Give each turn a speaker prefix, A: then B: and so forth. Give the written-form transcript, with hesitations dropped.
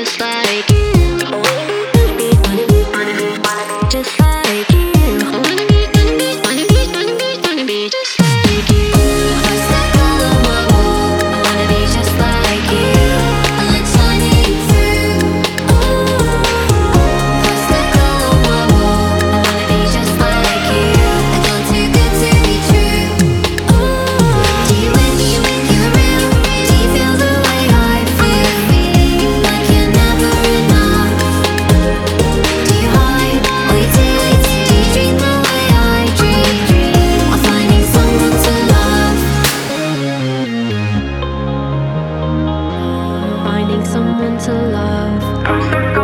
A: just like you. Just like you. Wanna be just like you. What's that color on my wall? I wanna be just like you. I like shining through. What's that color on my wall? I wanna be just like you. Like you're too good to be true. Do you wish you were real? Do you feel the way I feel? Feeling like you're never enough. Do you hide all your tears? Do you dream the way I dream? Of finding someone to love. Finding someone to love.